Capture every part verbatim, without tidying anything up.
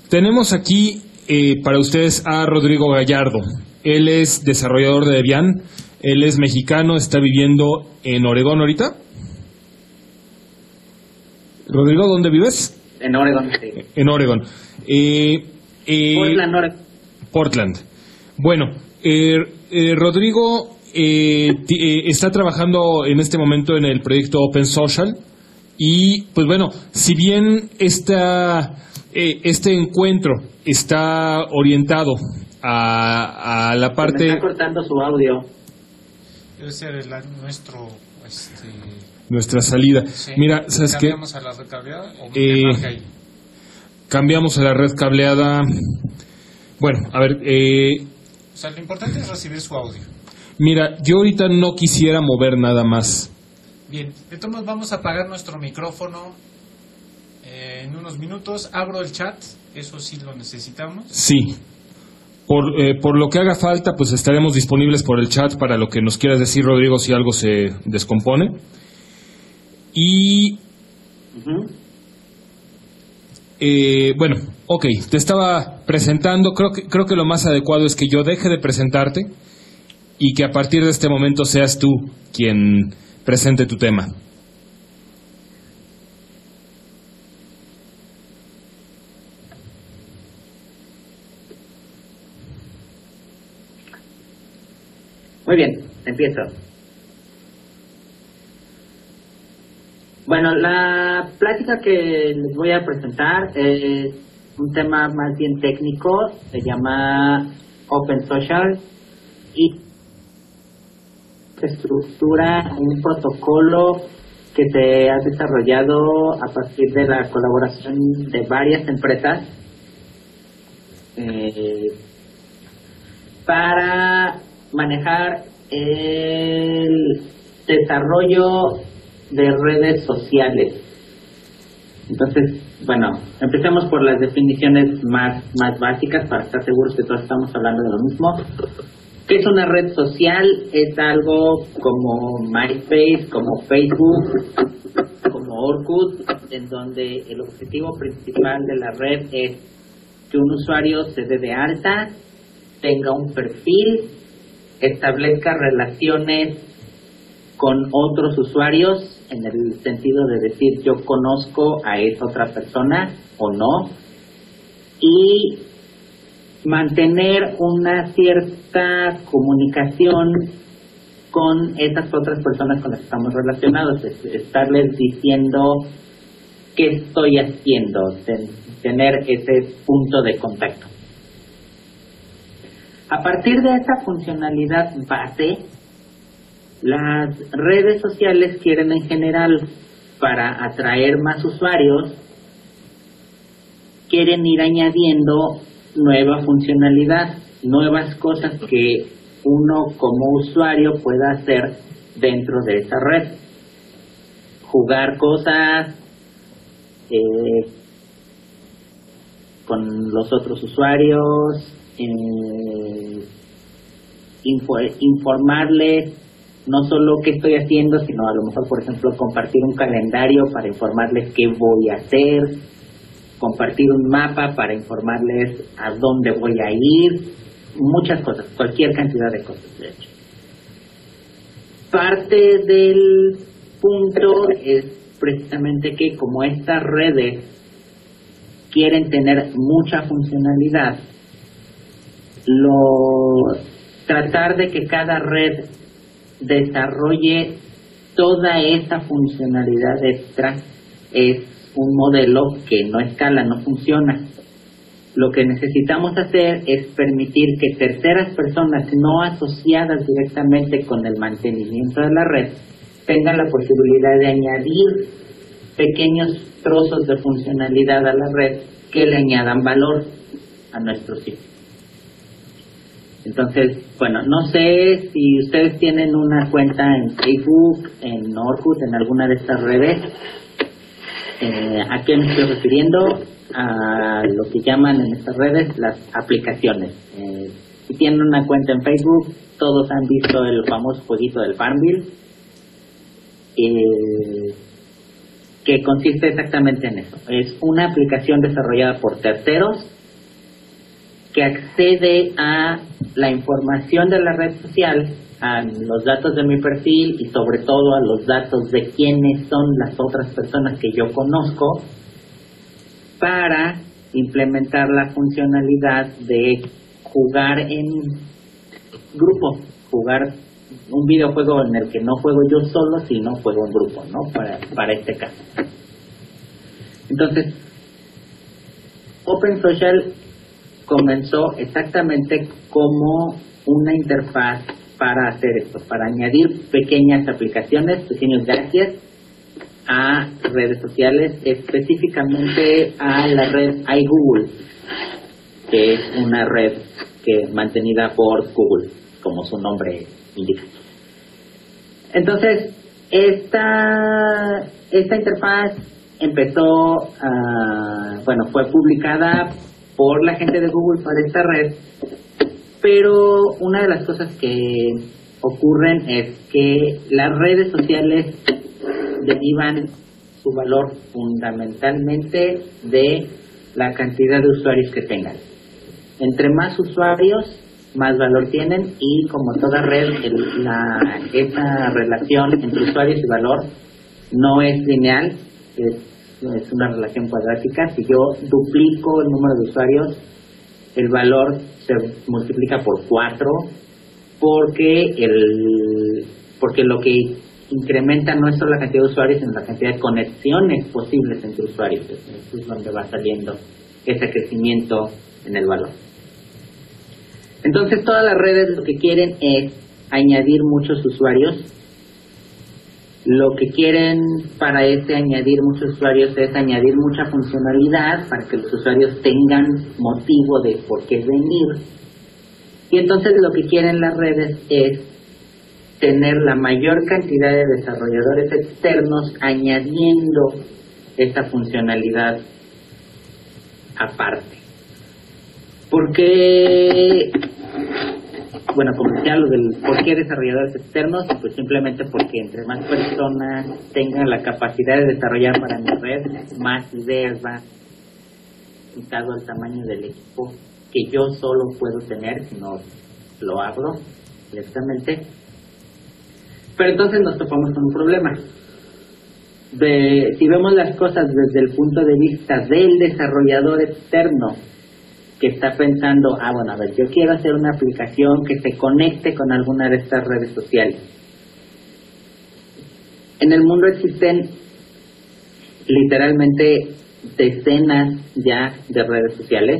tenemos aquí eh, para ustedes a Rodrigo Gallardo. Él es desarrollador de Debian, él es mexicano, está viviendo en Oregón ahorita. Rodrigo, ¿dónde vives? En Oregón, sí. En Oregón. Eh, eh, Portland, Oregón. Portland. Bueno, eh, eh, Rodrigo eh, eh, está trabajando en este momento en el proyecto Open Social y, pues bueno, si bien esta, eh, este encuentro está orientado a, a la parte... Se me está cortando su audio. Debe ser el, nuestro... Este... nuestra salida. Sí. Mira, ¿sabes qué? ¿Cambiamos a la red cableada o Eh, me marca ahí? Cambiamos a la red cableada. Bueno, a ver, eh, O sea, lo importante es recibir su audio. mira, yo ahorita no quisiera mover nada más. Bien, entonces vamos a apagar nuestro micrófono eh, en unos minutos. Abro el chat, eso sí lo necesitamos. Sí. Por, eh, por lo que haga falta, pues estaremos disponibles por el chat para lo que nos quieras decir, Rodrigo, si algo se descompone. Y... Uh-huh. Eh, bueno, ok, te estaba presentando. Creo que, creo que lo más adecuado es que yo deje de presentarte y que a partir de este momento seas tú quien presente tu tema. Muy bien, empiezo. Bueno, la plática que les voy a presentar es un tema más bien técnico, se llama Open Social y se estructura un protocolo que se ha desarrollado a partir de la colaboración de varias empresas eh, para manejar el desarrollo de redes sociales. Entonces, bueno, empecemos por las definiciones más, más básicas para estar seguros que todos estamos hablando de lo mismo. ¿Qué es una red social? Es algo como MySpace, como Facebook, como Orkut, en donde el objetivo principal de la red es que un usuario se dé de alta, tenga un perfil, establezca relaciones con otros usuarios, en el sentido de decir yo conozco a esa otra persona o no, y mantener una cierta comunicación con esas otras personas con las que estamos relacionados, es, estarles diciendo qué estoy haciendo, ten, tener ese punto de contacto. A partir de esa funcionalidad base, las redes sociales quieren en general, para atraer más usuarios, quieren ir añadiendo nueva funcionalidad, nuevas cosas que uno como usuario pueda hacer dentro de esa red. Jugar cosas eh, con los otros usuarios, eh, info, informarles no solo qué estoy haciendo, sino a lo mejor, por ejemplo, compartir un calendario para informarles qué voy a hacer, compartir un mapa para informarles a dónde voy a ir, muchas cosas, cualquier cantidad de cosas, de hecho. Parte del punto es precisamente que como estas redes quieren tener mucha funcionalidad, lo tratar de que cada red desarrolle toda esa funcionalidad extra es un modelo que no escala, no funciona. Lo que necesitamos hacer es permitir que terceras personas no asociadas directamente con el mantenimiento de la red tengan la posibilidad de añadir pequeños trozos de funcionalidad a la red que le añadan valor a nuestro sitio. Entonces, bueno, no sé si ustedes tienen una cuenta en Facebook, en Orkut, en alguna de estas redes. Eh, ¿A qué me estoy refiriendo? A lo que llaman en estas redes las aplicaciones. Eh, si tienen una cuenta en Facebook, todos han visto el famoso jueguito del Farmville. Eh, que consiste exactamente en eso. Es una aplicación desarrollada por terceros que accede a la información de la red social, a los datos de mi perfil y sobre todo a los datos de quiénes son las otras personas que yo conozco, para implementar la funcionalidad de jugar en grupo, jugar un videojuego en el que no juego yo solo, sino juego en grupo, ¿no? Para, para este caso. Entonces, OpenSocial comenzó exactamente como una interfaz para hacer esto, para añadir pequeñas aplicaciones, pequeños gadgets a redes sociales, específicamente a la red iGoogle, que es una red que mantenida por Google, como su nombre indica. Entonces, esta esta interfaz empezó, uh, bueno, fue publicada por la gente de Google para esta red, pero una de las cosas que ocurren es que las redes sociales derivan su valor fundamentalmente de la cantidad de usuarios que tengan. Entre más usuarios, más valor tienen, y como toda red, el, la, esa relación entre usuarios y valor no es lineal, es, es una relación cuadrática. Si yo duplico el número de usuarios, el valor se multiplica por cuatro, porque el porque lo que incrementa no es solo la cantidad de usuarios, sino la cantidad de conexiones posibles entre usuarios. Eso es donde va saliendo ese crecimiento en el valor. Entonces, todas las redes lo que quieren es añadir muchos usuarios. Lo que quieren para este añadir muchos usuarios es añadir mucha funcionalidad para que los usuarios tengan motivo de por qué venir. Y entonces lo que quieren las redes es tener la mayor cantidad de desarrolladores externos añadiendo esta funcionalidad aparte. Porque, bueno, como decía lo del por qué desarrolladores externos, pues simplemente porque entre más personas tengan la capacidad de desarrollar para mi red, más ideas va dado el tamaño del equipo que yo solo puedo tener si no lo abro directamente. Pero entonces nos topamos con un problema. De, si vemos las cosas desde el punto de vista del desarrollador externo, que está pensando, ah, bueno, a ver, yo quiero hacer una aplicación que se conecte con alguna de estas redes sociales. En el mundo existen literalmente decenas ya de redes sociales,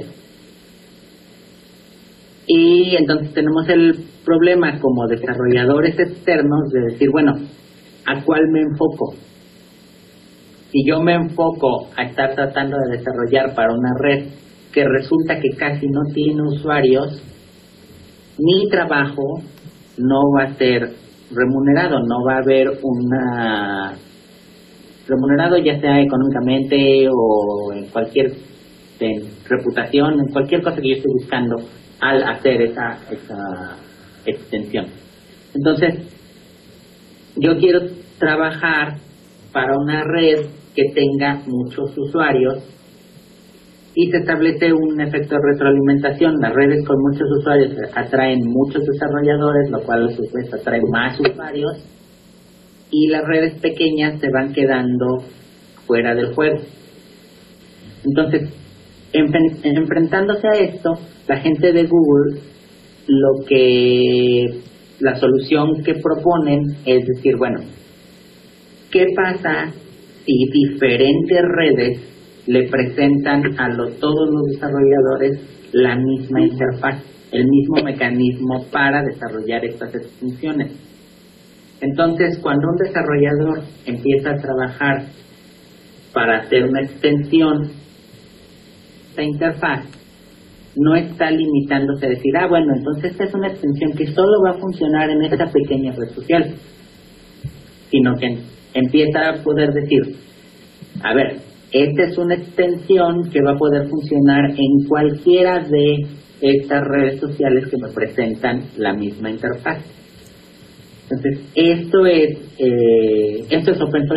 y entonces tenemos el problema como desarrolladores externos de decir, bueno, ¿a cuál me enfoco? Si yo me enfoco a estar tratando de desarrollar para una red que resulta que casi no tiene usuarios, mi trabajo no va a ser remunerado, no va a haber una remunerado ya sea económicamente o en cualquier en reputación, en cualquier cosa que yo esté buscando al hacer esa, esa extensión. Entonces, yo quiero trabajar para una red que tenga muchos usuarios, y se establece un efecto de retroalimentación. Las redes con muchos usuarios atraen muchos desarrolladores, lo cual a su vez atrae más usuarios, y las redes pequeñas se van quedando fuera del juego. Entonces, enfren- enfrentándose a esto, la gente de Google, lo que la solución que proponen es decir, bueno, ¿qué pasa si diferentes redes le presentan a los, todos los desarrolladores la misma interfaz, el mismo mecanismo para desarrollar estas extensiones? Entonces, cuando un desarrollador empieza a trabajar para hacer una extensión, esta interfaz no está limitándose a decir, ah, bueno, entonces esta es una extensión que solo va a funcionar en esta pequeña red social, sino que empieza a poder decir, a ver, esta es una extensión que va a poder funcionar en cualquiera de estas redes sociales que me presentan la misma interfaz. Entonces, esto es eh, esto es OpenSocial.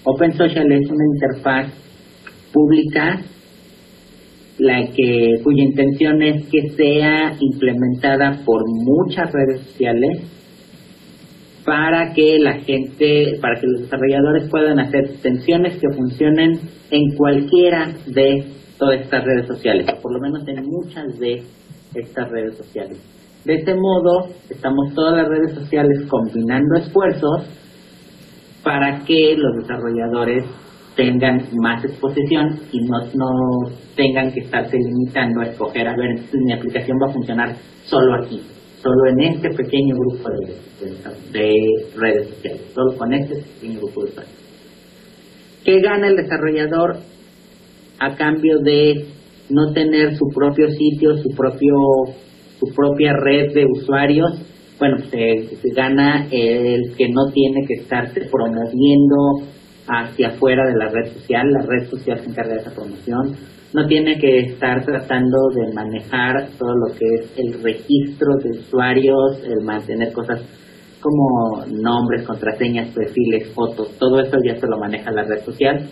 Open Social es una interfaz pública la que cuya intención es que sea implementada por muchas redes sociales para que la gente, para que los desarrolladores puedan hacer extensiones que funcionen en cualquiera de todas estas redes sociales, o por lo menos en muchas de estas redes sociales. De este modo, estamos todas las redes sociales combinando esfuerzos para que los desarrolladores tengan más exposición y no, no tengan que estarse limitando a escoger, a ver, entonces mi aplicación va a funcionar solo aquí, solo en este pequeño grupo de, de, de redes sociales, solo con este pequeño grupo de usuarios. ¿Qué gana el desarrollador a cambio de no tener su propio sitio, su propio su propia red de usuarios? Bueno, se, se gana el que no tiene que estarse promoviendo hacia afuera de la red social. La red social se encarga de esa promoción. No tiene que estar tratando de manejar todo lo que es el registro de usuarios, el mantener cosas como nombres, contraseñas, perfiles, fotos. Todo eso ya se lo maneja la red social.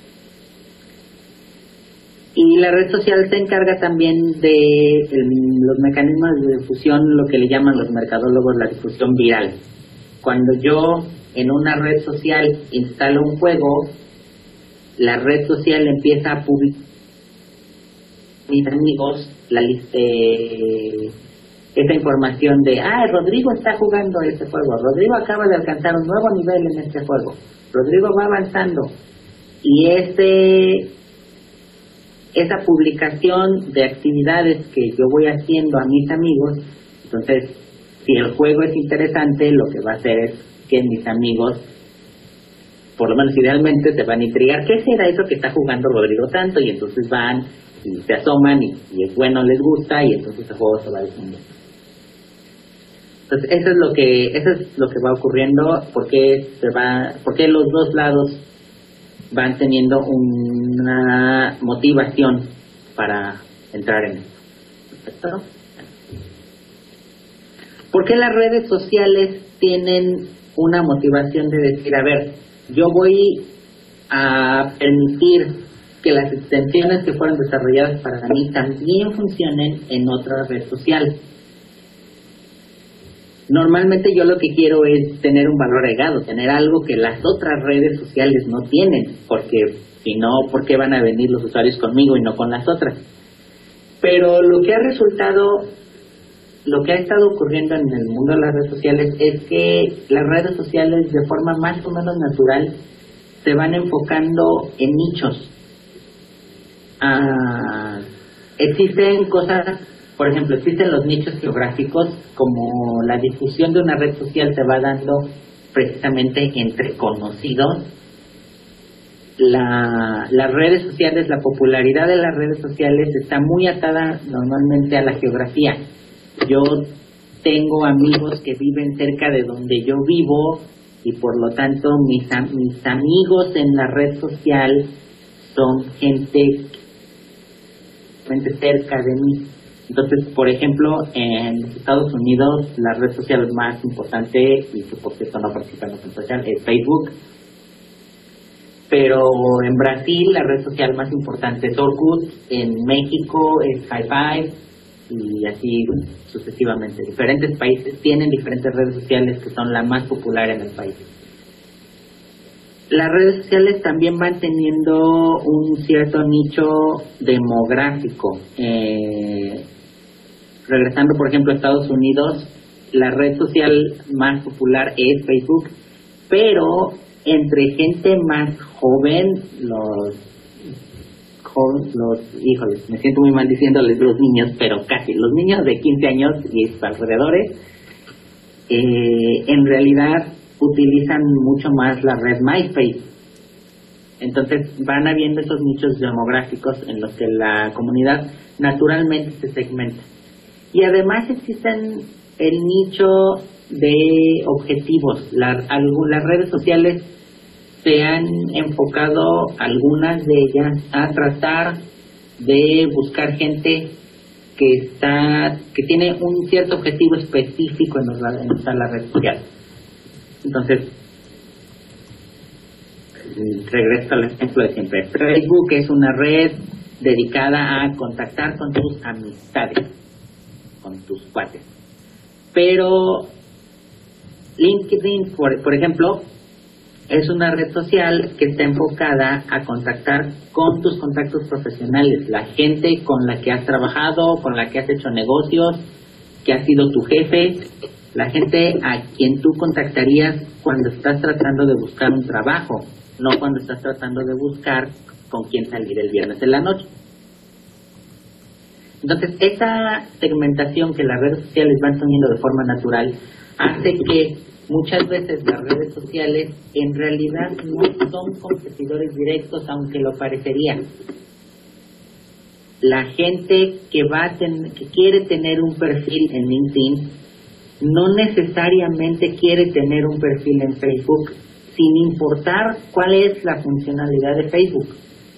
Y la red social se encarga también de el, los mecanismos de difusión, lo que le llaman los mercadólogos la difusión viral. Cuando yo en una red social instalo un juego, la red social empieza a publicar a mis amigos la lista, eh, esa información de, ah, Rodrigo está jugando este juego, Rodrigo acaba de alcanzar un nuevo nivel en este juego, Rodrigo va avanzando. Y ese esa publicación de actividades que yo voy haciendo a mis amigos, entonces si el juego es interesante, lo que va a hacer es que mis amigos, por lo menos idealmente, se van a intrigar, ¿qué será eso que está jugando Rodrigo tanto? Y entonces van y se asoman y, y es bueno, les gusta, y entonces el juego se va difundiendo. Entonces eso es lo que eso es lo que va ocurriendo, porque se va, porque los dos lados van teniendo una motivación para entrar en esto. ¿Perfecto? ¿Por qué las redes sociales tienen una motivación de decir, a ver, yo voy a permitir que las extensiones que fueron desarrolladas para mí también funcionen en otra red social? Normalmente yo lo que quiero es tener un valor agregado, tener algo que las otras redes sociales no tienen, porque si no, ¿por qué van a venir los usuarios conmigo y no con las otras? Pero lo que ha resultado, lo que ha estado ocurriendo en el mundo de las redes sociales es que las redes sociales de forma más o menos natural se van enfocando en nichos. Ah, existen cosas. Por ejemplo, existen los nichos geográficos, como la difusión de una red social se va dando precisamente entre conocidos. La, las redes sociales, la popularidad de las redes sociales está muy atada normalmente a la geografía. Yo tengo amigos que viven cerca de donde yo vivo y por lo tanto mis, mis amigos en la red social son gente cerca de mí. Entonces, por ejemplo, en Estados Unidos, la red social más importante, y que por cierto no participa en la red social, es Facebook. Pero en Brasil, la red social más importante es Orkut. En México es Hi-Fi. Y así sucesivamente. Diferentes países tienen diferentes redes sociales que son la más popular en el país. Las redes sociales también van teniendo un cierto nicho demográfico. Eh, regresando, por ejemplo, a Estados Unidos, la red social más popular es Facebook, pero entre gente más joven, los jóvenes, los, híjoles, me siento muy mal diciéndoles los niños, pero casi, los niños de quince años y sus alrededores, eh, en realidad utilizan mucho más la red MySpace. Entonces van habiendo esos nichos demográficos en los que la comunidad naturalmente se segmenta. Y además existen el nicho de objetivos. La, algún, las redes sociales se han enfocado, algunas de ellas, a tratar de buscar gente que está que tiene un cierto objetivo específico en, los, en usar la red social. Entonces, regreso al ejemplo de siempre. Facebook es una red dedicada a contactar con tus amistades, con tus cuates. Pero LinkedIn, por, por ejemplo, es una red social que está enfocada a contactar con tus contactos profesionales, la gente con la que has trabajado, con la que has hecho negocios, que ha sido tu jefe, la gente a quien tú contactarías cuando estás tratando de buscar un trabajo, no cuando estás tratando de buscar con quién salir el viernes en la noche. Entonces, esa segmentación que las redes sociales van teniendo de forma natural hace que muchas veces las redes sociales en realidad no son competidores directos, aunque lo parecerían. La gente que va a ten, que quiere tener un perfil en LinkedIn no necesariamente quiere tener un perfil en Facebook, sin importar cuál es la funcionalidad de Facebook.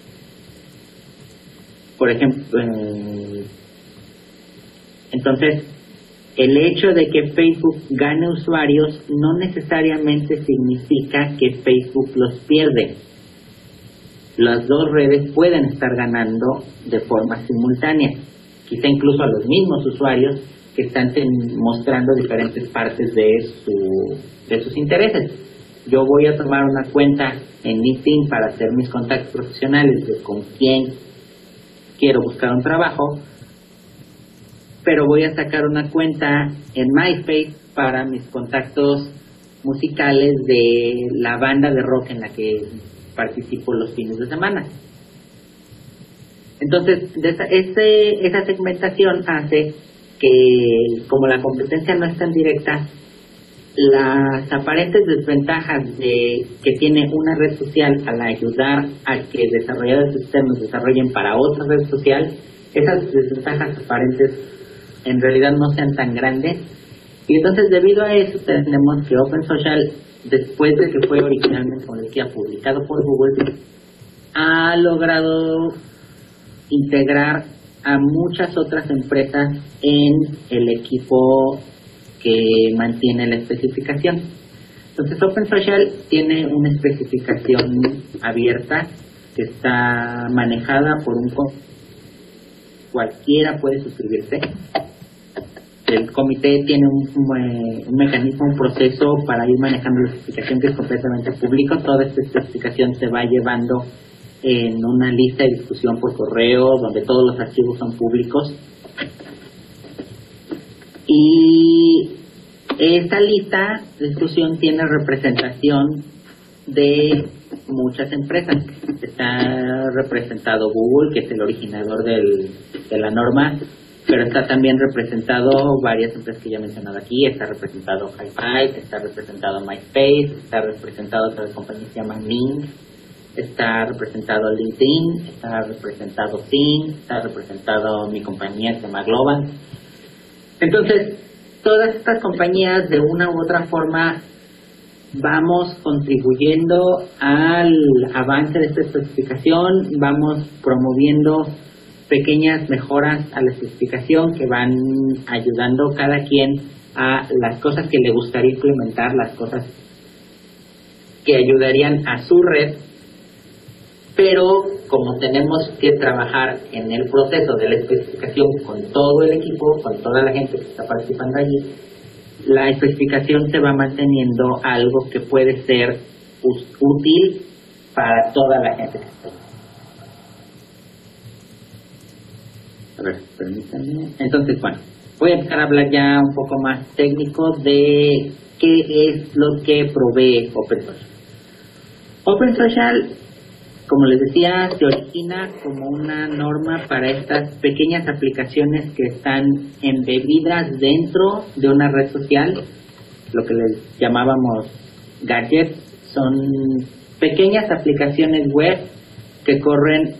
Por ejemplo, eh, entonces, el hecho de que Facebook gane usuarios no necesariamente significa que Facebook los pierde. Las dos redes pueden estar ganando de forma simultánea, quizá incluso a los mismos usuarios que están ten, mostrando diferentes partes de, su, de sus intereses. Yo voy a tomar una cuenta en LinkedIn para hacer mis contactos profesionales de con quién quiero buscar un trabajo, pero voy a sacar una cuenta en MySpace para mis contactos musicales de la banda de rock en la que participo los fines de semana. Entonces, de esa, ese, esa segmentación hace que, como la competencia no es tan directa, las aparentes desventajas de que tiene una red social al ayudar a que desarrolladores externos desarrollen para otra red social, esas desventajas aparentes en realidad no sean tan grandes. Y entonces, debido a eso, tenemos que OpenSocial, después de que fue originalmente, como decía, publicado por Google, ha logrado integrar a muchas otras empresas en el equipo que mantiene la especificación. Entonces, OpenSocial tiene una especificación abierta que está manejada por un comité. Cualquiera puede suscribirse. El comité tiene un, un, un mecanismo, un proceso para ir manejando la especificación que es completamente público. Toda esta especificación se va llevando en una lista de discusión por correo donde todos los archivos son públicos. Y esta lista de discusión tiene representación de muchas empresas. Está representado Google, que es el originador del, de la norma, pero está también representado varias empresas que ya he mencionado aquí. Está representado Hi-Fi, está representado MySpace, está representado otra compañía que se llama Ning, está representado LinkedIn, está representado Zing, está representado mi compañía que se llama Global. Entonces, todas estas compañías de una u otra forma vamos contribuyendo al avance de esta especificación, vamos promoviendo pequeñas mejoras a la especificación que van ayudando cada quien a las cosas que le gustaría implementar, las cosas que ayudarían a su red. Pero como tenemos que trabajar en el proceso de la especificación con todo el equipo, con toda la gente que está participando allí, la especificación se va manteniendo algo que puede ser útil para toda la gente que está. A ver, permítanme. Entonces, bueno, voy a empezar a hablar ya un poco más técnico de qué es lo que provee OpenSocial. OpenSocial, como les decía, se origina como una norma para estas pequeñas aplicaciones que están embebidas dentro de una red social, lo que les llamábamos gadgets. Son pequeñas aplicaciones web que corren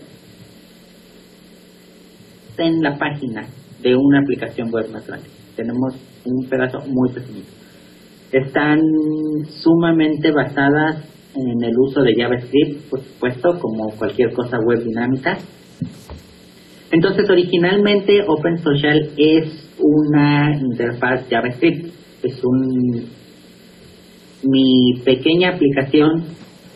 en la página de una aplicación web más grande. Tenemos un pedazo muy pequeñito. Están sumamente basadas en el uso de JavaScript, por supuesto, como cualquier cosa web dinámica. Entonces, originalmente OpenSocial es una interfaz JavaScript. Es un mi pequeña aplicación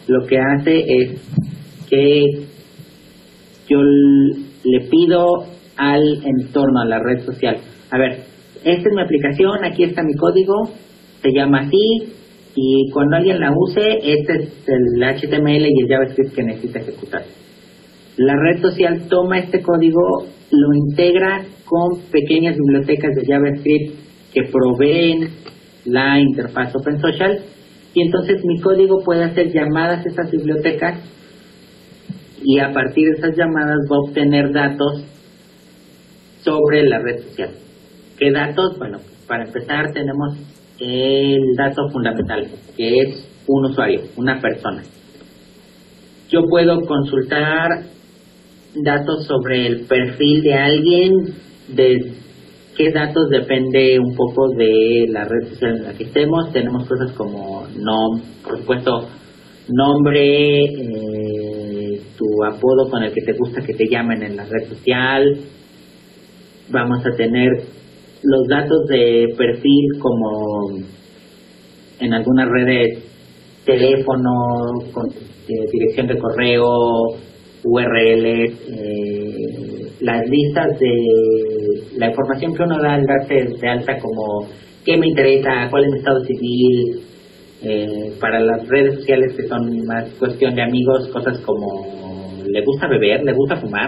lo que hace es que yo le pido al entorno, a la red social, a ver, esta es mi aplicación, aquí está mi código, se llama así, y cuando alguien la use, este es el H T M L y el JavaScript que necesita ejecutar. La red social toma este código, lo integra con pequeñas bibliotecas de JavaScript que proveen la interfaz OpenSocial, y entonces mi código puede hacer llamadas a esas bibliotecas y a partir de esas llamadas va a obtener datos sobre la red social. ¿Qué datos? Bueno, para empezar tenemos el dato fundamental, que es un usuario, una persona. Yo puedo consultar datos sobre el perfil de alguien, de qué datos depende un poco de la red social en la que estemos. Tenemos cosas como, no, por supuesto, nombre, eh, tu apodo con el que te gusta que te llamen en la red social. Vamos a tener los datos de perfil como en algunas redes, teléfono, con, eh, dirección de correo, U R L, eh, las listas de la información que uno da al darse de alta, como qué me interesa, cuál es mi estado civil. Eh, para las redes sociales que son más cuestión de amigos, cosas como le gusta beber, le gusta fumar.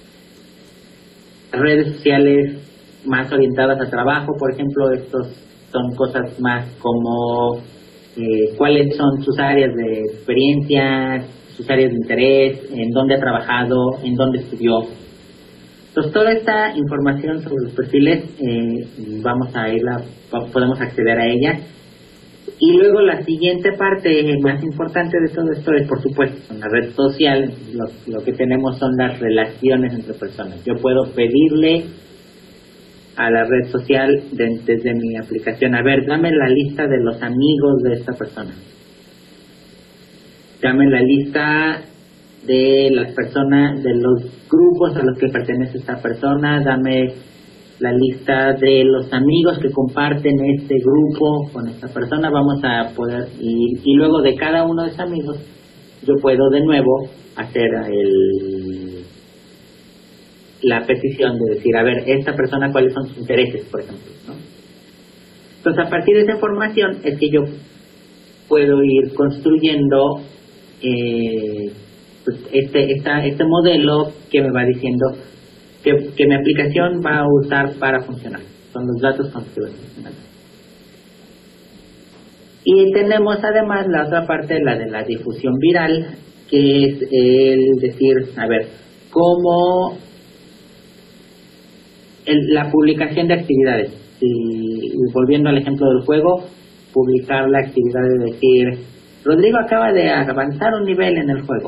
Redes sociales más orientadas a trabajo, por ejemplo, estos son cosas más como eh, cuáles son sus áreas de experiencia, sus áreas de interés, en dónde ha trabajado, en dónde estudió. Entonces, toda esta información sobre los perfiles, eh, vamos a irla, podemos acceder a ella. Y luego la siguiente parte más importante de todo esto es, por supuesto, en la red social, lo, lo que tenemos son las relaciones entre personas. Yo puedo pedirle a la red social de, desde mi aplicación, a ver, dame la lista de los amigos de esta persona. Dame la lista de las personas, de los grupos a los que pertenece esta persona, dame la lista de los amigos que comparten este grupo con esta persona. Vamos a poder, y, y luego de cada uno de esos amigos, yo puedo de nuevo hacer el, la petición de decir, a ver, esta persona cuáles son sus intereses, por ejemplo, ¿no? Entonces, a partir de esa información es que yo puedo ir construyendo eh, pues este, esta, este modelo que me va diciendo que, que mi aplicación va a usar para funcionar. Son los datos con los que va a funcionar. Y tenemos además la otra parte, la de la difusión viral, que es el decir, a ver, cómo el, la publicación de actividades. Y, y volviendo al ejemplo del juego, publicar la actividad de decir, Rodrigo acaba de avanzar un nivel en el juego.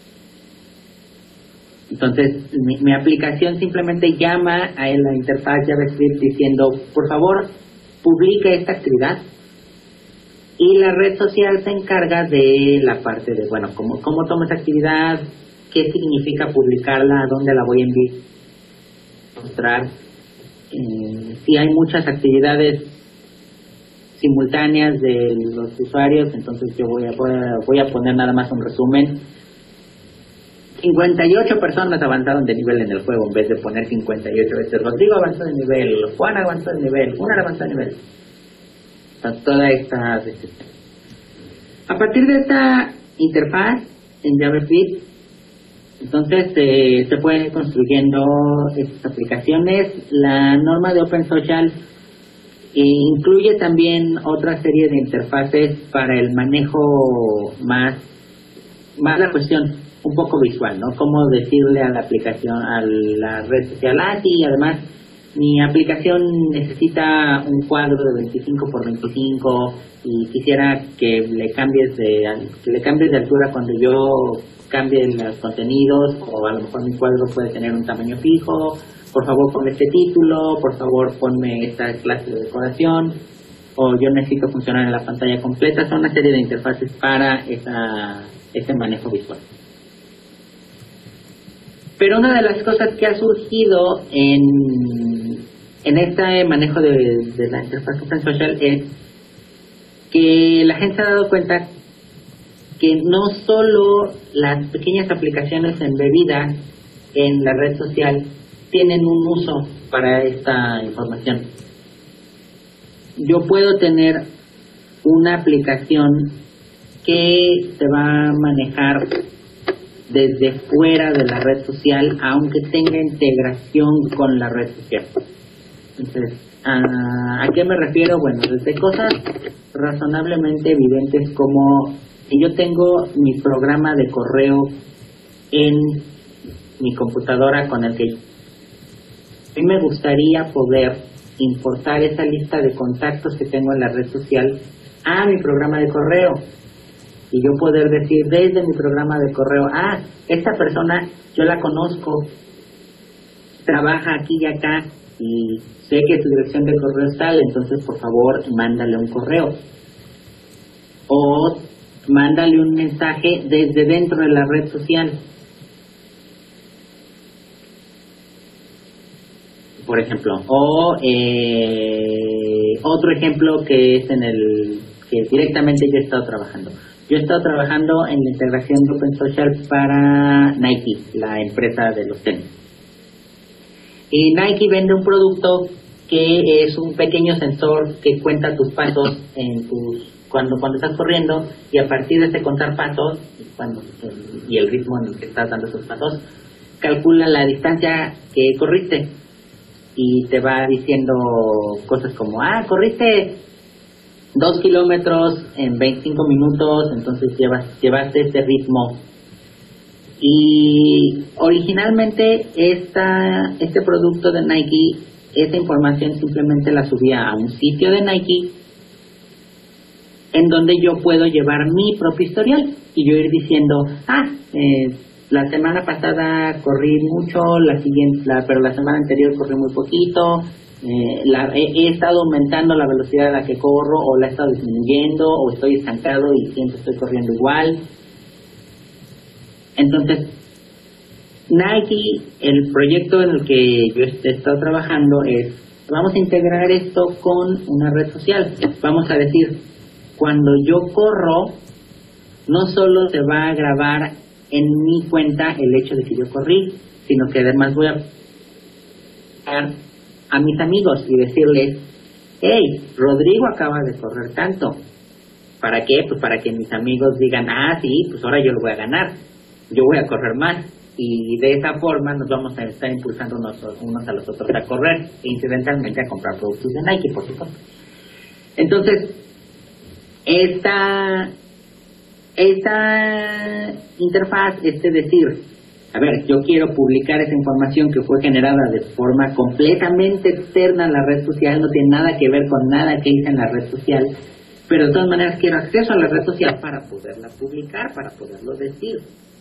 Entonces, mi, mi aplicación simplemente llama a la interfaz JavaScript diciendo, por favor, publique esta actividad. Y la red social se encarga de la parte de, bueno, cómo, cómo tomo esa actividad, qué significa publicarla, a dónde la voy a enviar, mostrar. Eh, si hay muchas actividades simultáneas de los usuarios, entonces yo voy a, voy a, voy a poner nada más un resumen. cincuenta y ocho personas avanzaron de nivel en el juego, en vez de poner cincuenta y ocho veces Rodrigo avanzó de nivel, Juan avanzó de nivel, Juan avanzó de nivel. Entonces, toda esta... A partir de esta interfaz en JavaScript, entonces eh, se pueden ir construyendo estas aplicaciones. La norma de OpenSocial eh, incluye también otra serie de interfaces para el manejo más, más la cuestión un poco visual, ¿no? Cómo decirle a la aplicación, a la red social, ah, sí, además mi aplicación necesita un cuadro de veinticinco por veinticinco y quisiera que le cambies de que le cambies de altura cuando yo cambie los contenidos, o a lo mejor mi cuadro puede tener un tamaño fijo. Por favor, ponme este título, por favor, ponme esta clase de decoración, o yo necesito funcionar en la pantalla completa. Son una serie de interfaces para esa, ese manejo visual. Pero una de las cosas que ha surgido en, en este manejo de, de la interfaz OpenSocial es que la gente se ha dado cuenta que no solo las pequeñas aplicaciones embebidas en la red social tienen un uso para esta información. Yo puedo tener una aplicación que se va a manejar desde fuera de la red social, aunque tenga integración con la red social. Entonces, ¿a, ¿a qué me refiero? Bueno, desde cosas razonablemente evidentes como que yo tengo mi programa de correo en mi computadora con el que a mí me gustaría poder importar esa lista de contactos que tengo en la red social a mi programa de correo. Y yo poder decir desde mi programa de correo, ah, esta persona yo la conozco, trabaja aquí y acá y sé que su dirección de correo es tal, entonces por favor mándale un correo. O mándale un mensaje desde dentro de la red social. Por ejemplo, o eh, otro ejemplo que es en el que directamente yo he estado trabajando. Yo he estado trabajando en la integración de OpenSocial para Nike, la empresa de los tenis. Y Nike vende un producto que es un pequeño sensor que cuenta tus pasos en tus cuando cuando estás corriendo, y a partir de ese contar pasos cuando, y el ritmo en el que estás dando esos pasos, calcula la distancia que corriste y te va diciendo cosas como, ah, corriste dos kilómetros en veinticinco minutos, entonces llevas, llevaste este ritmo. Y originalmente esta, este producto de Nike, esa información simplemente la subía a un sitio de Nike en donde yo puedo llevar mi propio historial y yo ir diciendo, ah, eh, la semana pasada corrí mucho, la siguiente, la, pero la semana anterior corrí muy poquito. Eh, la, he, he estado aumentando la velocidad a la que corro, o la he estado disminuyendo, o estoy estancado y siempre estoy corriendo igual. Entonces, Nike, el proyecto en el que yo he estado trabajando es, vamos a integrar esto con una red social. Vamos a decir, cuando yo corro, no solo se va a grabar en mi cuenta el hecho de que yo corrí, sino que además voy a a mis amigos y decirles, hey, Rodrigo acaba de correr tanto. ¿Para qué? Pues para que mis amigos digan, ah, sí, pues ahora yo lo voy a ganar, yo voy a correr más. Y de esa forma nos vamos a estar impulsando unos, unos a los otros a correr e incidentalmente a comprar productos de Nike, por supuesto. Entonces, esta, esta interfaz, este decir, a ver, yo quiero publicar esa información que fue generada de forma completamente externa a la red social, no tiene nada que ver con nada que hice en la red social, pero de todas maneras quiero acceso a la red social para poderla publicar, para poderlo decir.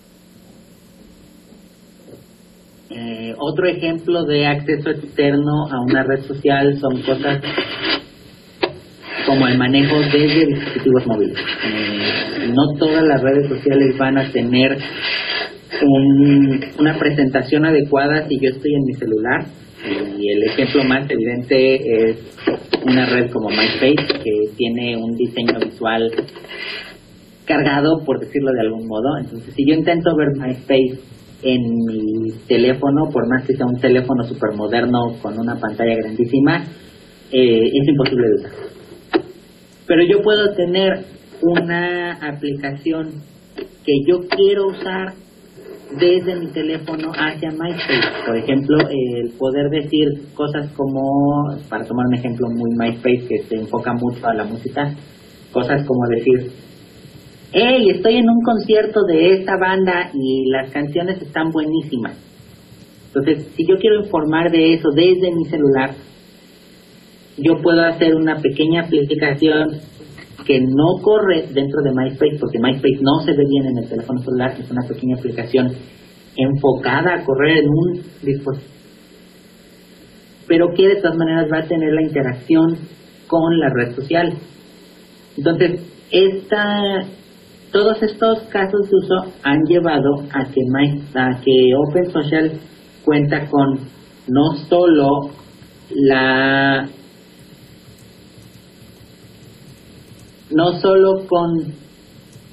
Eh, otro ejemplo de acceso externo a una red social son cosas como el manejo desde dispositivos móviles. Eh, no todas las redes sociales van a tener un, una presentación adecuada si yo estoy en mi celular, y el ejemplo más evidente es una red como MySpace, que tiene un diseño visual cargado, por decirlo de algún modo. Entonces, si yo intento ver MySpace en mi teléfono, por más que sea un teléfono super moderno con una pantalla grandísima, eh, es imposible de usar. Pero yo puedo tener una aplicación que yo quiero usar desde mi teléfono hacia MySpace. Por ejemplo, el poder decir cosas como, para tomar un ejemplo muy MySpace que se enfoca mucho a la música, cosas como decir, hey, estoy en un concierto de esta banda y las canciones están buenísimas. Entonces, si yo quiero informar de eso desde mi celular, yo puedo hacer una pequeña aplicación que no corre dentro de MySpace, porque MySpace no se ve bien en el teléfono celular. Es una pequeña aplicación enfocada a correr en un dispositivo, pero que de todas maneras va a tener la interacción con la red social. Entonces, esta, todos estos casos de uso han llevado a que, My, a que OpenSocial cuenta con no solo la no solo con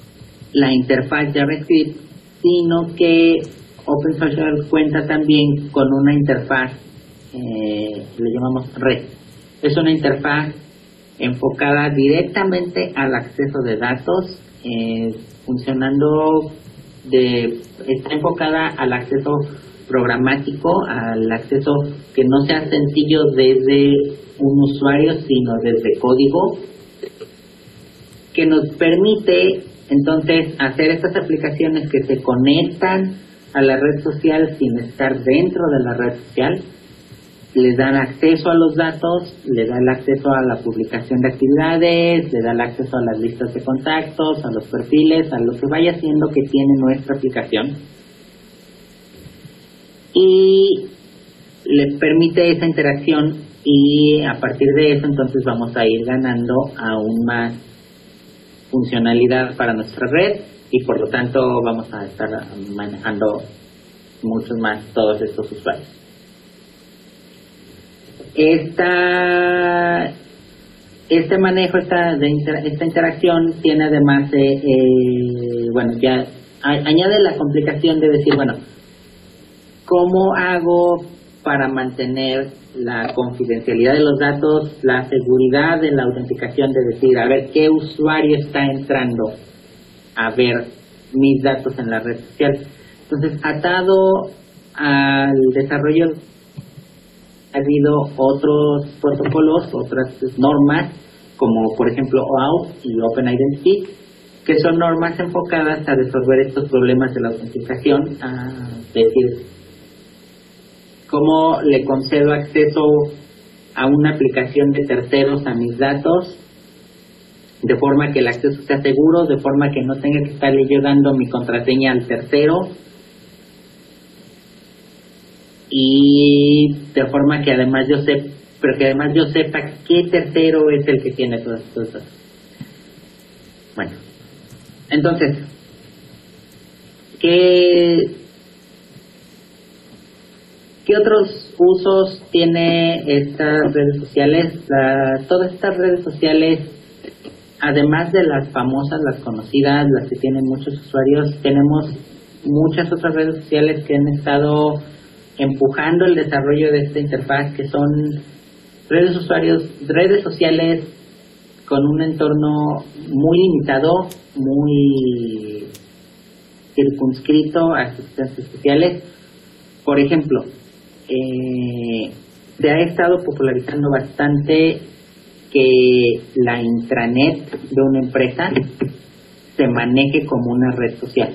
la interfaz JavaScript, sino que OpenSocial cuenta también con una interfaz, eh, le llamamos REST. Es una interfaz enfocada directamente al acceso de datos, eh, funcionando de, está enfocada al acceso programático, al acceso que no sea sencillo desde un usuario, sino desde código, que nos permite entonces hacer estas aplicaciones que se conectan a la red social sin estar dentro de la red social. Les dan acceso a los datos, le da el acceso a la publicación de actividades, le da el acceso a las listas de contactos, a los perfiles, a lo que vaya siendo que tiene nuestra aplicación. Y les permite esa interacción, y a partir de eso entonces vamos a ir ganando aún más funcionalidad para nuestra red, y por lo tanto vamos a estar manejando muchos más todos estos usuarios. Esta, este manejo, esta, de inter, esta interacción tiene además, eh, eh, bueno, ya a, añade la complicación de decir, bueno, ¿cómo hago para mantener la confidencialidad de los datos, la seguridad de la autenticación, de decir, a ver, qué usuario está entrando a ver mis datos en la red social? Entonces, atado al desarrollo, ha habido otros protocolos, otras normas, como por ejemplo OAuth y OpenIdentity, que son normas enfocadas a resolver estos problemas de la autenticación, a decir, cómo le concedo acceso a una aplicación de terceros a mis datos, de forma que el acceso sea seguro, de forma que no tenga que estarle yo dando mi contraseña al tercero, y de forma que además yo sepa, pero que además yo sepa qué tercero es el que tiene todas estas datos. Bueno, entonces, ¿qué, qué otros usos tiene estas redes sociales? La, todas estas redes sociales, además de las famosas, las conocidas, las que tienen muchos usuarios, tenemos muchas otras redes sociales que han estado empujando el desarrollo de esta interfaz, que son redes usuarios, redes sociales con un entorno muy limitado, muy circunscrito a circunstancias especiales. Por ejemplo, eh, se ha estado popularizando bastante que la intranet de una empresa se maneje como una red social.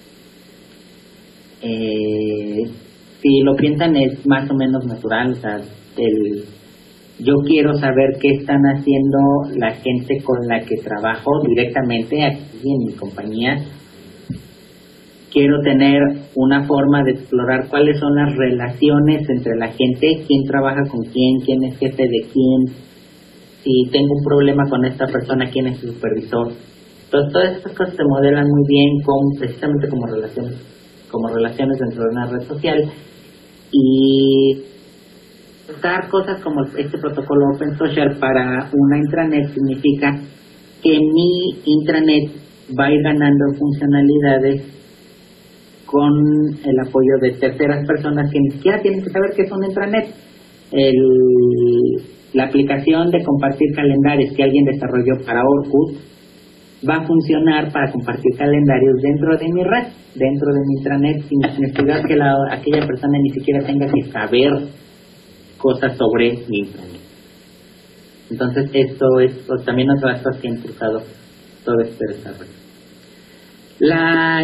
Eh, si lo piensan, es más o menos natural. O sea, el, yo quiero saber qué están haciendo la gente con la que trabajo directamente aquí en mi compañía. Quiero tener una forma de explorar cuáles son las relaciones entre la gente, quién trabaja con quién, quién es jefe de quién, si tengo un problema con esta persona, quién es su supervisor. Entonces, todas estas cosas se modelan muy bien con, precisamente como relaciones, como relaciones dentro de una red social. Y dar cosas como este protocolo OpenSocial para una intranet significa que mi intranet va a ir ganando funcionalidades con el apoyo de terceras personas que ni siquiera tienen que saber que es una intranet. El, la aplicación de compartir calendarios que alguien desarrolló para Orkut va a funcionar para compartir calendarios dentro de mi red, dentro de mi intranet, sin necesidad que la, aquella persona ni siquiera tenga que saber cosas sobre mi intranet. Entonces, esto es pues, también otra cosa que ha impulsado todo este desarrollo. La,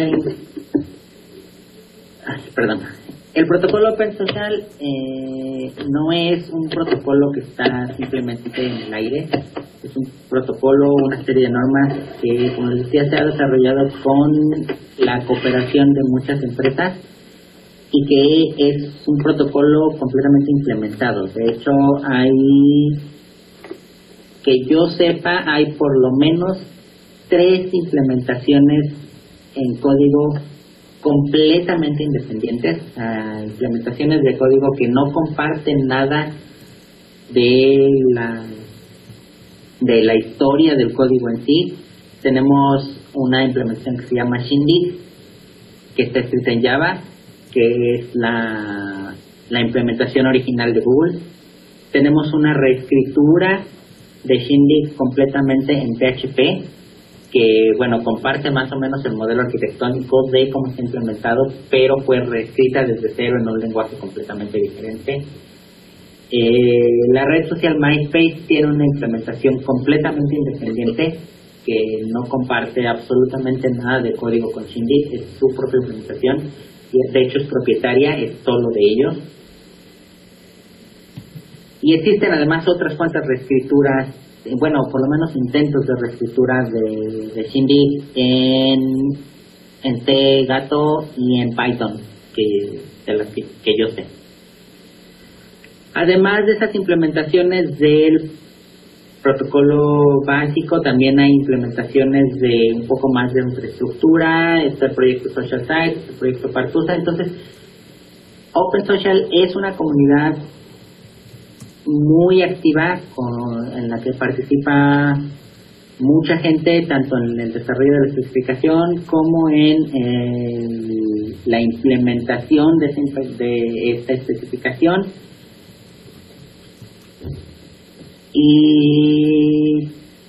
ay, perdón. El protocolo OpenSocial eh, no es un protocolo que está simplemente en el aire. Es un protocolo, una serie de normas que, como les decía, se ha desarrollado con la cooperación de muchas empresas y que es un protocolo completamente implementado. De hecho, hay, que yo sepa, hay por lo menos tres implementaciones en código completamente independientes, uh, implementaciones de código que no comparten nada de la de la historia del código en sí. Tenemos una implementación que se llama Shindig, que está escrita en Java, que es la, la implementación original de Google. Tenemos una reescritura de Shindig completamente en P H P, que bueno, comparte más o menos el modelo arquitectónico de cómo está implementado, pero fue reescrita desde cero en un lenguaje completamente diferente. Eh, la red social MySpace tiene una implementación completamente independiente, que no comparte absolutamente nada de código con Shindig, es su propia implementación, y de hecho es propietaria, es solo de ellos. Y existen además otras cuantas reescrituras, bueno, por lo menos intentos de reescritura de, de Shindig en, en C, Gato y en Python, que, de las que, que yo sé. Además de esas implementaciones del protocolo básico, también hay implementaciones de un poco más de infraestructura. Está el proyecto Social Site, el proyecto Partusa. Entonces, Open Social es una comunidad muy activa con, en la que participa mucha gente, tanto en el desarrollo de la especificación como en el, la implementación de, esta, de esta especificación. Y,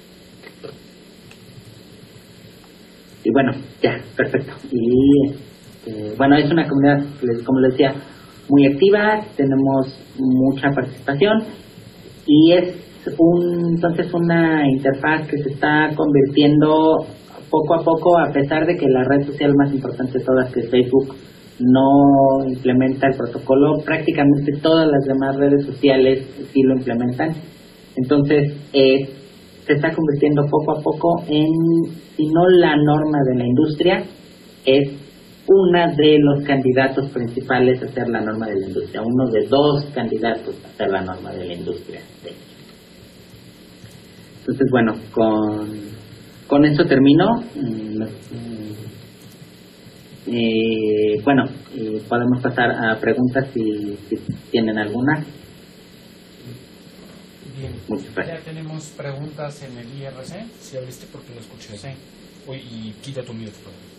y bueno, ya, perfecto. Y este, bueno, es una comunidad, como les decía, muy activa, tenemos mucha participación y es un entonces una interfaz que se está convirtiendo poco a poco, a pesar de que la red social más importante de todas, que es Facebook, no implementa el protocolo. Prácticamente todas las demás redes sociales sí lo implementan. Entonces eh, se está convirtiendo poco a poco en, si no la norma de la industria, es una de los candidatos principales a ser la norma de la industria, uno de dos candidatos a ser la norma de la industria. Entonces, bueno, con, con esto termino. Eh, bueno, eh, podemos pasar a preguntas si, si tienen alguna. Bien, muchas gracias. Ya tenemos preguntas en el I R C. Si abriste porque no escuché. Sí. Uy, y quita tu mute, por favor.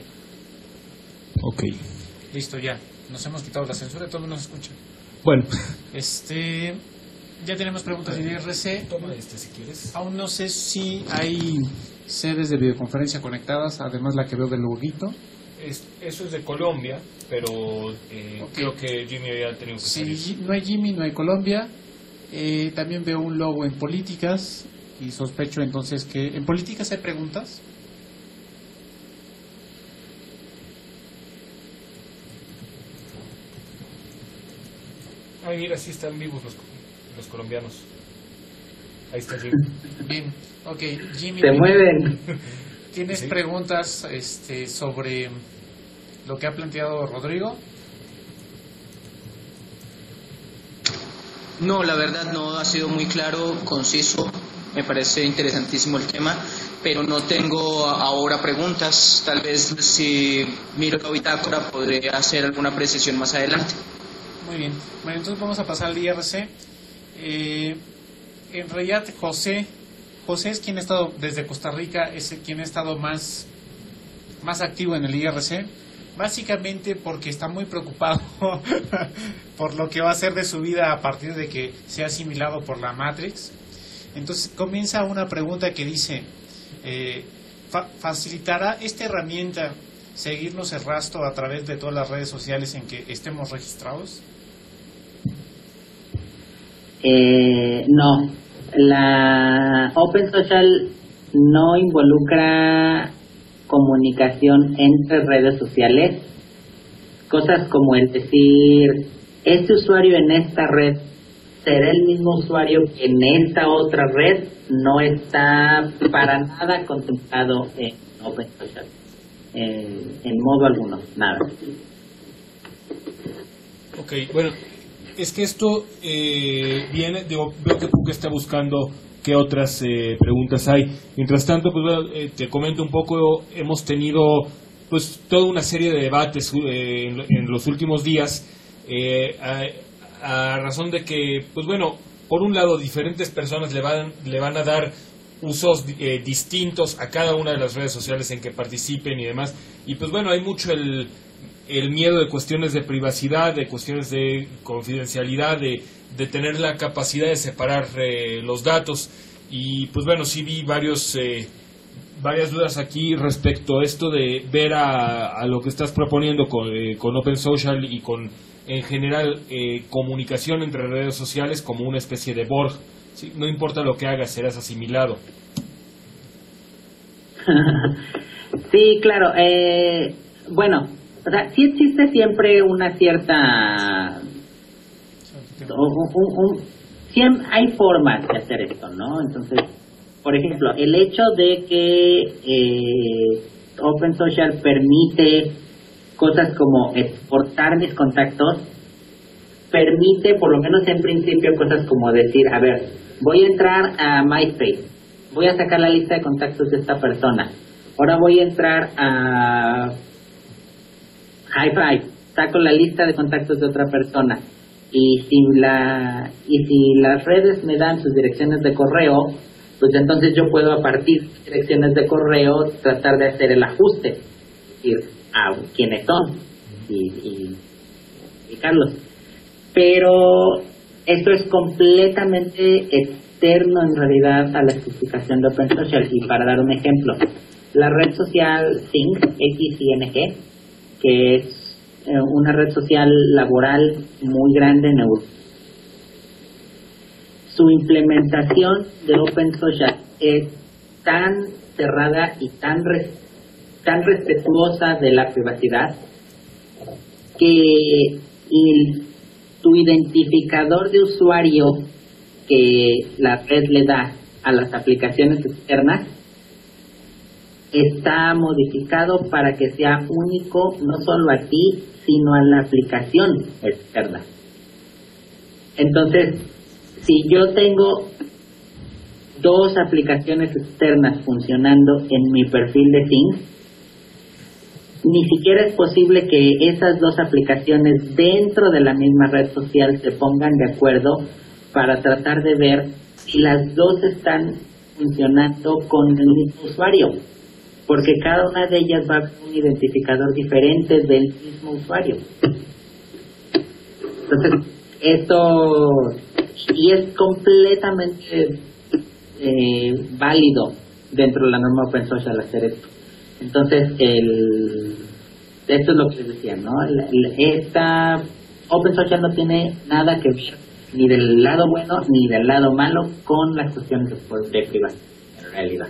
Ok. Ok. Listo, ya. Nos hemos quitado la censura, todos nos escuchan. Bueno. Este, ya tenemos preguntas en I R C. Toma este si quieres. Aún no sé si hay sedes de videoconferencia conectadas, además la que veo del loguito. Es, eso es de Colombia, pero eh, okay. Creo que Jimmy había tenido que salir. Sí, no hay Jimmy, no hay Colombia. Eh, también veo un logo en políticas y sospecho entonces que en políticas hay preguntas. Ay, mira, sí están vivos los, los colombianos. Ahí está Jimmy. Bien, ok, Jimmy. Se mueven. ¿Tienes ¿Sí? preguntas este, sobre lo que ha planteado Rodrigo? No, la verdad no ha sido muy claro, conciso. Me parece interesantísimo el tema, pero no tengo ahora preguntas. Tal vez si miro la bitácora podré hacer alguna precisión más adelante. Muy bien. Bueno, entonces vamos a pasar al I R C. Eh, en realidad, José, José es quien ha estado desde Costa Rica, es quien ha estado más, más activo en el I R C, básicamente porque está muy preocupado por lo que va a hacer de su vida a partir de que sea asimilado por la Matrix. Entonces comienza una pregunta que dice, eh, fa- ¿facilitará esta herramienta seguirnos el rastro a través de todas las redes sociales en que estemos registrados? Eh, no, la Open Social no involucra comunicación entre redes sociales. Cosas como el decir, este usuario en esta red será el mismo usuario que en esta otra red, no está para nada contemplado en Open Social, eh, en modo alguno, nada. Ok, bueno, es que esto eh, viene, digo, veo que Puka está buscando qué otras eh, preguntas hay. Mientras tanto, pues bueno, eh, te comento un poco, hemos tenido pues toda una serie de debates eh, en, en los últimos días, eh, a, a razón de que, pues bueno, por un lado, diferentes personas le van, le van a dar usos eh, distintos a cada una de las redes sociales en que participen y demás. Y pues bueno, hay mucho el, el miedo de cuestiones de privacidad, de cuestiones de confidencialidad, de, de tener la capacidad de separar eh, los datos. Y pues bueno, sí vi varios eh, varias dudas aquí respecto a esto de ver a, a lo que estás proponiendo con, eh, con Open Social y con, en general, eh, comunicación entre redes sociales como una especie de Borg. ¿Sí? No importa lo que hagas, serás asimilado. Sí, claro. Eh, bueno, o sea, sí existe siempre una cierta... Un, un, un, siempre hay formas de hacer esto, ¿no? Entonces, por ejemplo, el hecho de que eh, Open Social permite cosas como exportar mis contactos, permite, por lo menos en principio, cosas como decir, a ver, voy a entrar a MySpace, voy a sacar la lista de contactos de esta persona, ahora voy a entrar a Hi-Fi, saco la lista de contactos de otra persona, y si la y si las redes me dan sus direcciones de correo, pues entonces yo puedo, a partir de direcciones de correo, tratar de hacer el ajuste, es decir, a quiénes son y, y, y Carlos. Pero esto es completamente externo en realidad a la especificación de Open Social. Y para dar un ejemplo, la red social Xing, X I N G, que es eh, una red social laboral muy grande en Europa, su implementación de Open Social es tan cerrada y tan res, tan respetuosa de la privacidad que el, tu identificador de usuario que la red le da a las aplicaciones externas está modificado para que sea único no solo a ti, sino a la aplicación externa. Entonces, si yo tengo dos aplicaciones externas funcionando en mi perfil de Xing, ni siquiera es posible que esas dos aplicaciones dentro de la misma red social se pongan de acuerdo para tratar de ver si las dos están funcionando con el mismo usuario, porque cada una de ellas va a ser un identificador diferente del mismo usuario. Entonces, esto, y es completamente eh, válido dentro de la norma Open Social hacer esto. Entonces, el, esto es lo que les decía, ¿no? El, el, esta Open Social no tiene nada que ver ni del lado bueno ni del lado malo con las cuestiones de, de privacidad, en realidad.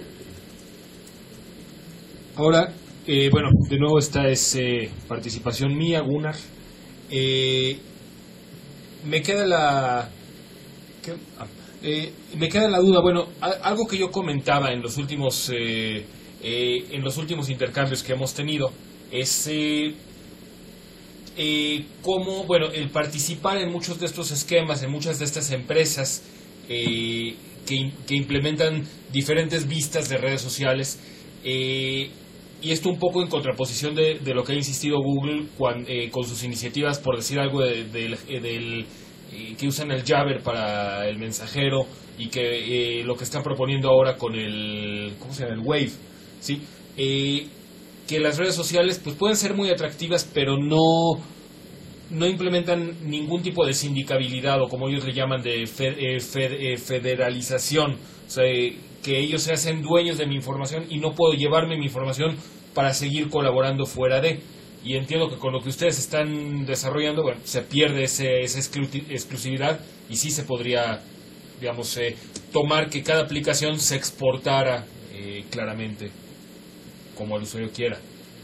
Ahora, eh, bueno, de nuevo esta es eh, participación mía, Gunnar. Eh, me queda la... ¿qué? Ah, eh, me queda la duda, bueno, a, algo que yo comentaba en los últimos... Eh, Eh, en los últimos intercambios que hemos tenido es eh, eh, cómo, bueno, el participar en muchos de estos esquemas, en muchas de estas empresas eh, que, que implementan diferentes vistas de redes sociales, eh, y esto un poco en contraposición de, de lo que ha insistido Google cuando, eh, con sus iniciativas, por decir algo, de, de, de, del eh, que usan el Jabber para el mensajero, y que eh, lo que están proponiendo ahora con el, ¿cómo se llama? El Wave. ¿Sí? Eh, que las redes sociales pues pueden ser muy atractivas, pero no no implementan ningún tipo de sindicabilidad, o como ellos le llaman, de fe, eh, fe, eh, federalización, o sea, eh, que ellos se hacen dueños de mi información y no puedo llevarme mi información para seguir colaborando fuera de. Y entiendo que con lo que ustedes están desarrollando, bueno, se pierde ese, esa exclusividad, y sí se podría, digamos, eh, tomar que cada aplicación se exportara eh, claramente como el usuario quiera.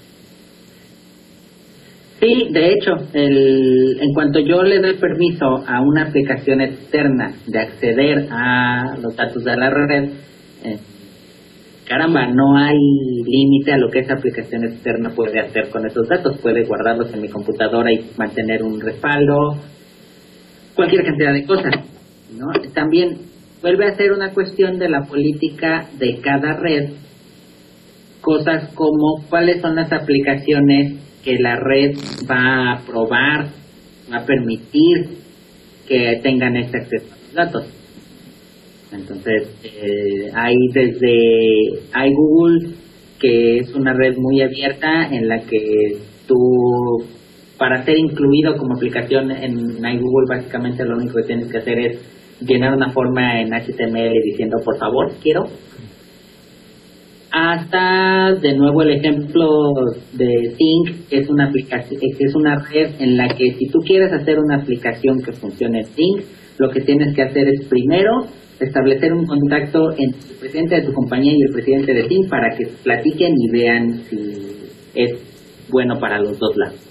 Sí, de hecho, el, en cuanto yo le doy permiso a una aplicación externa de acceder a los datos de la red, eh, caramba, no hay límite a lo que esa aplicación externa puede hacer con esos datos. Puede guardarlos en mi computadora y mantener un respaldo, cualquier cantidad de cosas, ¿no? También vuelve a ser una cuestión de la política de cada red, cosas como cuáles son las aplicaciones que la red va a aprobar, va a permitir que tengan este acceso a los datos. Entonces, eh, hay desde hay Google, que es una red muy abierta en la que tú, para ser incluido como aplicación en iGoogle, básicamente lo único que tienes que hacer es llenar una forma en H T M L diciendo por favor, quiero. Hasta, de nuevo, el ejemplo de Sync, que es una aplicación, que es una red en la que si tú quieres hacer una aplicación que funcione en Sync, lo que tienes que hacer es primero establecer un contacto entre el presidente de tu compañía y el presidente de Sync para que platiquen y vean si es bueno para los dos lados.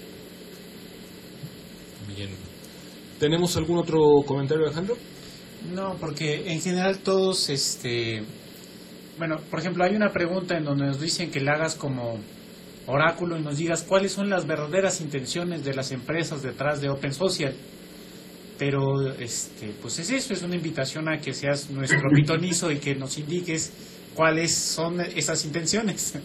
Bien. ¿Tenemos algún otro comentario, Alejandro? No, porque en general todos, este, bueno, por ejemplo, hay una pregunta en donde nos dicen que la hagas como oráculo y nos digas cuáles son las verdaderas intenciones de las empresas detrás de Open Social. Pero, este, pues es eso, es una invitación a que seas nuestro pitonizo y que nos indiques cuáles son esas intenciones.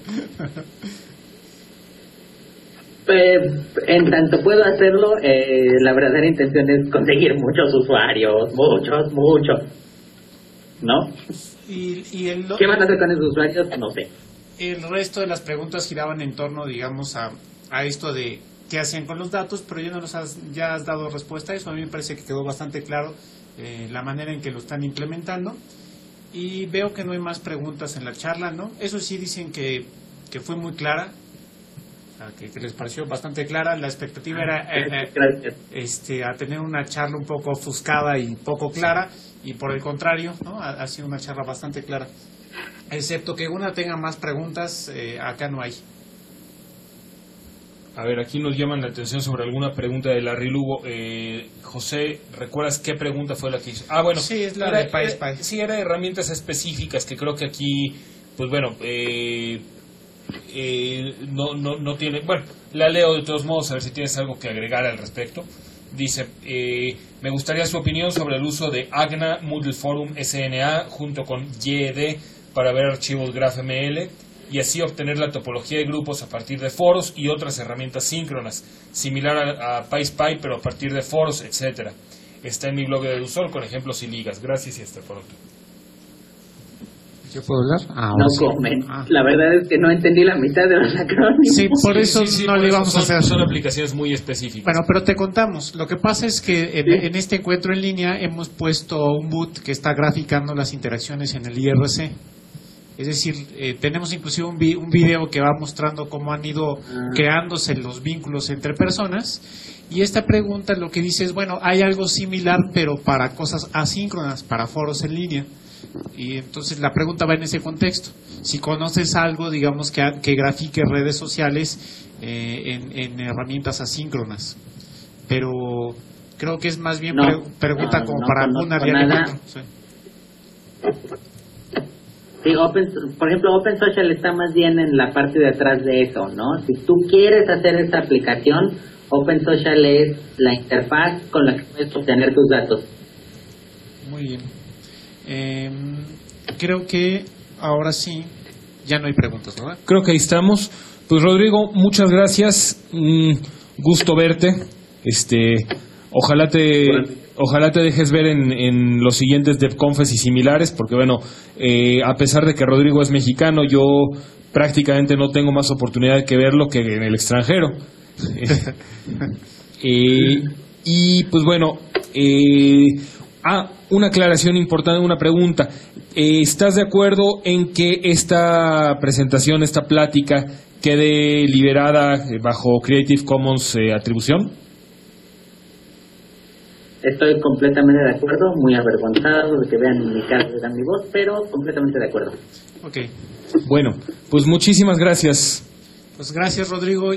Eh, en tanto puedo hacerlo, eh, la verdadera intención es conseguir muchos usuarios, muchos, muchos, ¿no? Y, y el, ¿Qué van a hacer con esos usuarios? No sé. El resto de las preguntas giraban en torno, digamos, a, a esto de qué hacían con los datos, pero ya no nos has, ya has dado respuesta a eso. A mí me parece que quedó bastante claro eh, la manera en que lo están implementando. Y veo que no hay más preguntas en la charla, ¿no? Eso sí dicen que, que fue muy clara. Que, que les pareció bastante clara. La expectativa era eh, eh, este, a tener una charla un poco ofuscada y poco clara, y por el contrario, ¿no? ha, ha sido una charla bastante clara, excepto que una tenga más preguntas. Eh, acá no hay. A ver, aquí nos llaman la atención sobre alguna pregunta de Larry Lugo. eh, José, ¿recuerdas qué pregunta fue la que hizo? Ah, bueno, sí, es la era, de PySpy. Era, sí, era herramientas específicas que creo que aquí, pues bueno, eh Eh, no, no, no tiene, bueno, la leo de todos modos a ver si tienes algo que agregar al respecto. Dice, eh, me gustaría su opinión sobre el uso de Agna, Moodle Forum, S N A junto con Y E D para ver archivos GraphML y así obtener la topología de grupos a partir de foros y otras herramientas síncronas, similar a, a PySpy pero a partir de foros, etcétera. Está en mi blog de Edusol con ejemplos y ligas. Gracias y hasta pronto. ¿Yo puedo hablar? Ah, no sí. comen. Ah. La verdad es que no entendí la mitad de los acrónimos. Sí, por eso sí, sí, sí, no por le eso vamos son, a hacer. Son aplicaciones muy específicas. Bueno, pero te contamos. Lo que pasa es que en, Sí. en este encuentro en línea hemos puesto un boot que está graficando las interacciones en el I R C. Es decir, eh, tenemos inclusive un, vi un video que va mostrando cómo han ido Ah. creándose los vínculos entre personas. Y esta pregunta lo que dice es, bueno, hay algo similar, pero para cosas asíncronas, para foros en línea. Y entonces la pregunta va en ese contexto. Si conoces algo, digamos, que, que grafique redes sociales eh, en, en herramientas asíncronas. Pero creo que es más bien No, pre pregunta no, como no para conozco una área nada. de sí. Sí, open, por ejemplo, Open Social está más bien en la parte de atrás de eso, ¿no? Si tú quieres hacer esta aplicación, Open Social es la interfaz con la que puedes obtener tus datos. Muy bien. Eh, creo que ahora sí, ya no hay preguntas, ¿verdad? Creo que ahí estamos. Pues Rodrigo, muchas gracias. Mm, gusto verte. Este, ojalá te, ojalá te dejes ver en, en los siguientes DevConfes y similares, porque bueno, eh, a pesar de que Rodrigo es mexicano, yo prácticamente no tengo más oportunidad que verlo que en el extranjero. eh, y pues bueno, eh, ah, una aclaración importante, una pregunta. Eh, ¿Estás de acuerdo en que esta presentación, esta plática, quede liberada bajo Creative Commons eh, atribución? Estoy completamente de acuerdo, muy avergonzado de que vean mi cara y vean mi voz, pero completamente de acuerdo. Ok. Bueno, pues muchísimas gracias. Pues gracias, Rodrigo.